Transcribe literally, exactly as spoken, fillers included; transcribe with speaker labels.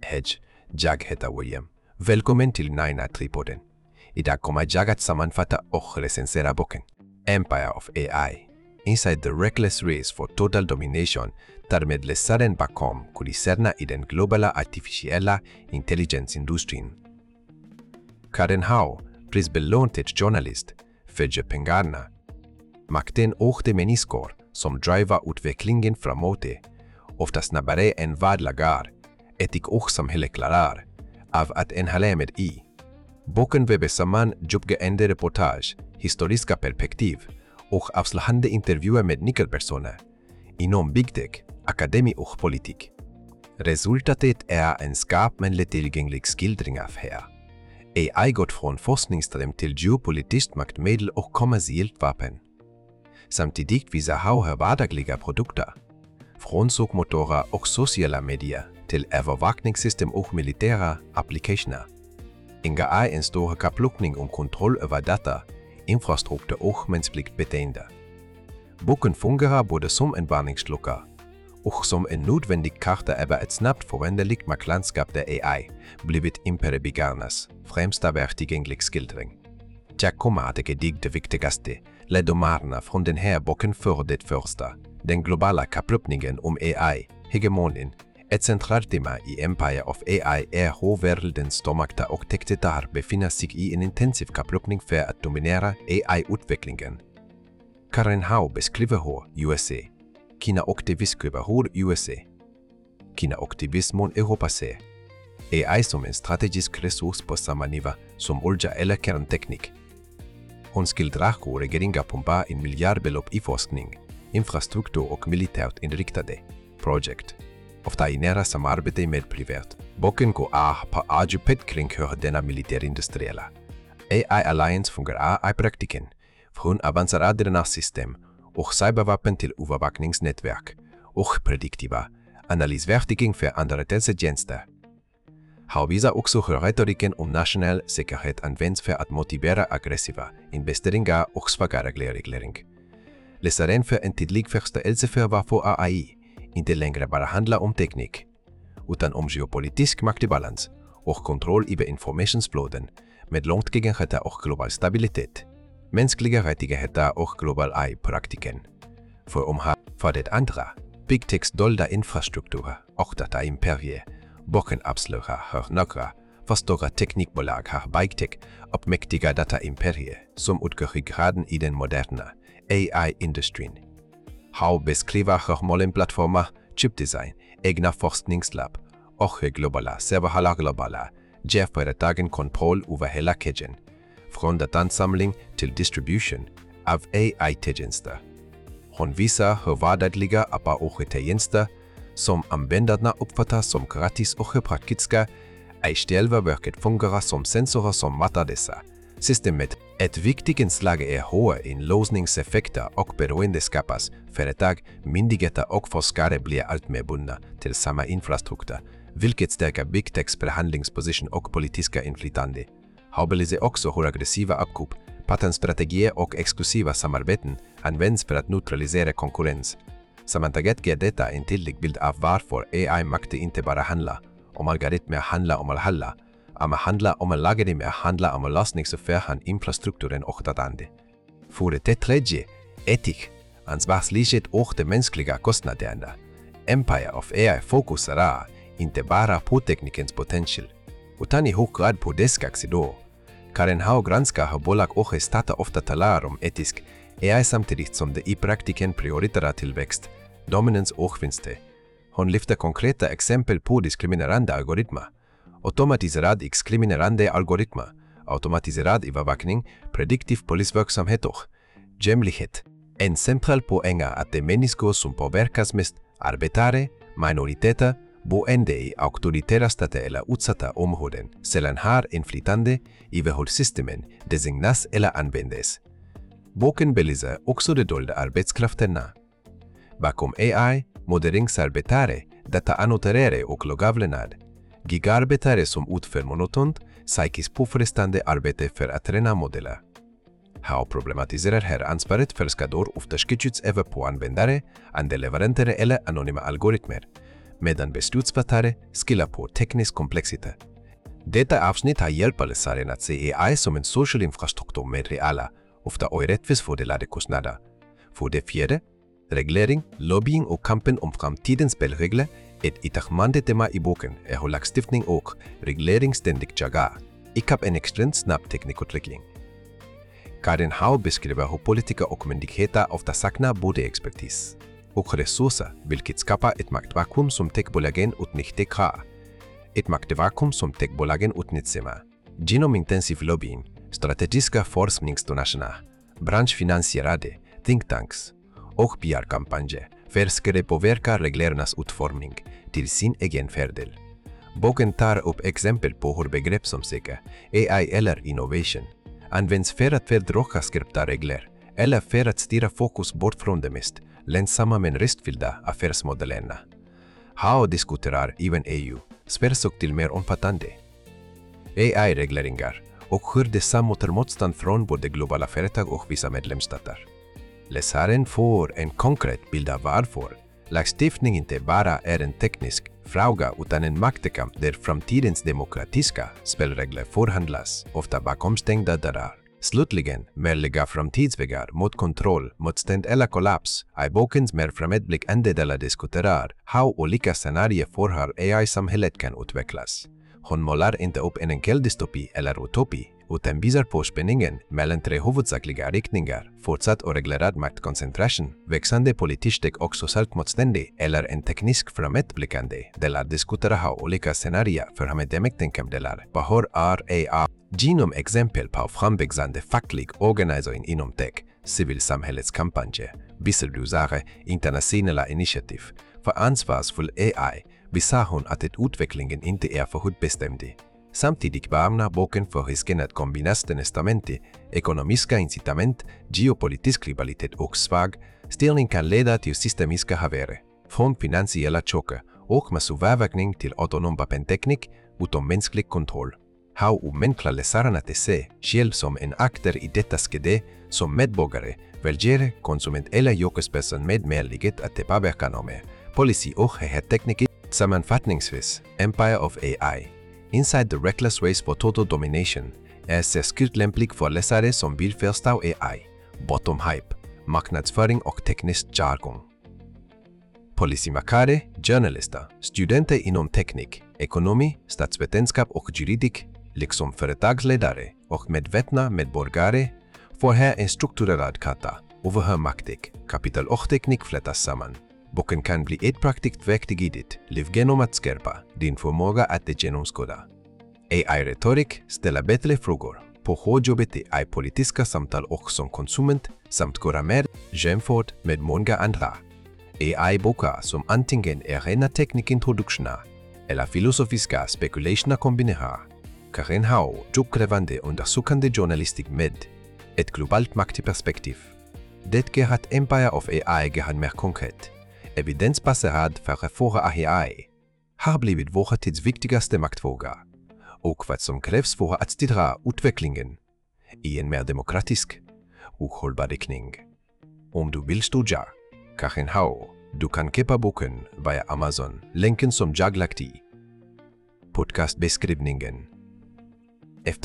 Speaker 1: Hedge, jag heter William. Välkommen till Nina Tripoden. Idag kommer jag att sammanfatta och recensera boken Empire of A I, Inside the Reckless Race for Total Domination, där med läsaren bakom kulisserna i den globala artificiella intelligensindustrin. Karen Howe, prisbelönted journalist, följer pengarna. Makten och de människor som driver utvecklingen framåt, ofta snabbare än vad lagar, etik och samhälle klarar, av att inhala med i. Boken väver samman djupgående reportage, historiska perspektiv och avslöjande intervjuer med nyckelpersoner inom big tech, akademi och politik. Resultatet är en skarp men lättillgänglig skildring av här. A I gått från forskningsström till geopolitiskt maktmedel och kommersiellt vapen. Samtidigt visar Howe vardagliga produkter, från sökmotorer och sociala medier till övervakningssystem och militära applikationer. Inga är en stor kapplöpning om kontroll över data, infrastruktur och mänskligt beteende. Boken fungerar både som en varningsklocka och som en nödvändig karta över ett snabbt föränderligt maktlandskap där A I blivit imperibyggarnas främsta världstillgänglig skildring. Jag kommer att ge dig det viktigaste lärdomarna från den här boken för det första. Den globala kapplöpningen om A I, hegemonin, ett centralt tema i Empire of A I är hur världens stormakter och tekniker befinner sig i en intensiv kapplöpning för att dominera A I-utvecklingen. Karen Howe beskriver hur U S A, Kina och de beskriver hur U S A, Kina och de mot Europa ser A I som en strategisk resurs på samma nivå som olja eller kärnteknik. Hon skildrar hur regeringar pumpar in miljardbelopp i forskning, infrastruktur och militärt inriktade projekt, ofta i nära samarbete med privat. Boken går är på djupet kring hur denna militärindustriella A I Alliance fungerar i praktiken, från avancerade dranarsystem och cybervapen till övervakningsnätverk och prediktiva analysverktyg för underrättelsetjänster. Howe visar också hur retoriken om nationell säkerhet används för att motivera aggressiva investeringar och svagare reglering. Läsaren får en tydlig förståelse för varför A I inte längre bara handlar om teknik, utan om geopolitisk maktbalans och kontroll över informationsflöden med långtgående och global stabilitet, mänskliga rättigheter och global A I-praktiken. För om här för det andra, big techs dolda infrastrukturer och dataimperier. Boken avslöjar hur några för stora teknikbolag har big tech och mäktiga dataimperier som utgör ryggraden i den moderna A I-industrin. Howe beskriver hur molnplattformar, chipdesign, egna forskningslabb och globala serverhallar globala ger företagen kontroll över hela kedjan, från datansamling till distribution av A I-tjänster. Hon visar hur vardagliga appar och tjänster som användarna uppfattar som gratis och praktiska, i själva verket fungerar som sensorer som matar dessa. Systemet, ett viktigt inslag är hur inlåsningseffekter och beroende skapas. Företag, myndigheter och forskare blir allt mer bundna till samma infrastruktur, vilket stärker big techs förhandlingsposition och politiska inflytande. Howe belyser också hur aggressiva uppköp, patentstrategier och exklusiva samarbeten används för att neutralisera konkurrens. Sammantaget ger detta en tydlig bild av varför A I-makt inte bara handlar om algoritmer handlar om att handla, ama handlar om algoritmer handlar om lösningsförhand infrastrukturen och datande. För det tredje, etik, ansvarslighet och de mänskliga kostnaderna. Empire of A I fokuserar inte bara på teknikens potential, utan i hög grad på dess sidor. Karen Howe granskar hur bolag och stater ofta talar om etisk A I samtidigt som de i praktiken prioriterar tillväxt, dominans och vinster. Hon lyfter konkreta exempel på diskriminerande algoritmer, automatiserad diskriminerande algoritmer, automatiserad övervakning, prediktiv polisverksamhet och jämlikhet. En central poäng är att de människor som påverkas mest, arbetare, minoriteter, boende i auktoritära stater eller utsatta områden, sällan har inflytande över hur systemen designas eller användes. Boken belyser också de dolda arbetskrafterna. Bakom A I, moderingsarbetare, dataannoterare och logavlämnad, gigarbetare som utför monotont, psykiskt påfrestande arbete för att träna modeller. Howe problematiserar här ansvaret för skador ofta skjuts över på användare, andra leverantörer eller anonyma algoritmer, medan beslutsfattare skillar på teknisk komplexitet. Detta avsnitt har hjälpt läsaren att se A I som en social infrastruktur med reala, ofta orättvist fördelade kostnader. För det fjärde, reglering, lobbying och kampen om framtidens spelregler, ett återkommande tema i boken är hur lagstiftning och reglering ständigt jagar, ikapp en extremt snabb teknikutveckling. Karin Hau beskriver hur politiker och myndigheter ofta saknar både expertis och resurser, vilket skapar ett maktvakuum som techbolagen utnyttjar. Ett maktvakuum som techbolagen utnyttjar. Genom intensiv lobbying, strategiska forskningsdonationer, branschfinansierade think tanks och P R-kampanjer försöker påverka reglernas utformning till sin egen fördel. Boken tar upp exempel på hur begrepp som säker, A I eller innovation används för att fördröja skarpa regler eller för att styra fokus bort från de mest lönsamma men riskfyllda affärsmodellerna. Hau diskuterar även E U:s försök till mer omfattande A I-regleringar och hur dessa möter motstånd från både globala företag och vissa medlemsstater. Läsaren får en konkret bild av varför lagstiftning inte bara är en teknisk fråga utan en maktkamp där framtidens demokratiska spelregler förhandlas, ofta bakom stängda dörrar. Slutligen, möjliga framtidsvägar mot kontroll, motstånd eller kollaps, är bokens mer framåtblickande delar diskuterar hur olika scenarier för hur A I-samhället kan utvecklas. Hon målar inte upp en enkel dystopi eller utopi, utan visar på spänningen mellan tre huvudsakliga riktningar, fortsatt och reglerad maktkoncentration, växande politiskt och socialt motstånd eller en teknisk framåtblickande delar diskuterar hur olika scenarier för hamedemektenkamdelar behör är A I. Genom exempel på framväxande facklig organisering inom tech, civilsamhällets kampanjer, visselblåsare, internationella initiativ för ansvarsfull A I visar hon att utvecklingen inte är förutbestämd. Samtidigt varnar boken för risken att kombinationen estamente, ekonomiska incitament, geopolitisk rivalitet och svag ställning kan leda till systemiska haverier, från finansiella chocker och massövervakning till autonom vapenteknik utom mänsklig kontroll. Hur uppmuntrar läsaren att se själv som en aktör i detta skede som medborgare, väljare, konsument eller yrkesperson med möjlighet att påverka normer, policy och teknik. Sammanfattningsvis, Empire of A I, Inside the Reckless Race for Total Domination, är särskilt lämplig för läsare som vill förstå A I, bortom hype, marknadsföring och teknisk jargong. Policymakare, journalister, studenter inom teknik, ekonomi, statsvetenskap och juridik, liksom företagsledare och medvetna medborgare, får här en strukturerad karta över hur maktik, kapital och teknik flätas samman. Boken kan bli ett praktiskt verktyg i ditt liv genom att skärpa din förmåga att det genomskåda. A I-retorik ställer bättre frågor på hur jobbet är politiska samtal och som konsument samt göra mer jämfört med många andra. A I-böcker som antingen är rena teknikintroduktioner eller filosofiska spekulationer kombinerar. Karin Hau djupgrävande undersökande journalistik med ett globalt maktperspektiv. Det gör att Empire of A I gör mer konkret, evidensbaserad för att föra A I har blivit vår tids viktigaste maktfråga och vad som krävs för att styra utvecklingen i en mer demokratisk och hållbar riktning. Om du vill stödja Karin Hau, du kan köpa boken via Amazon, länken som jag lagt i podcastbeskrivningen.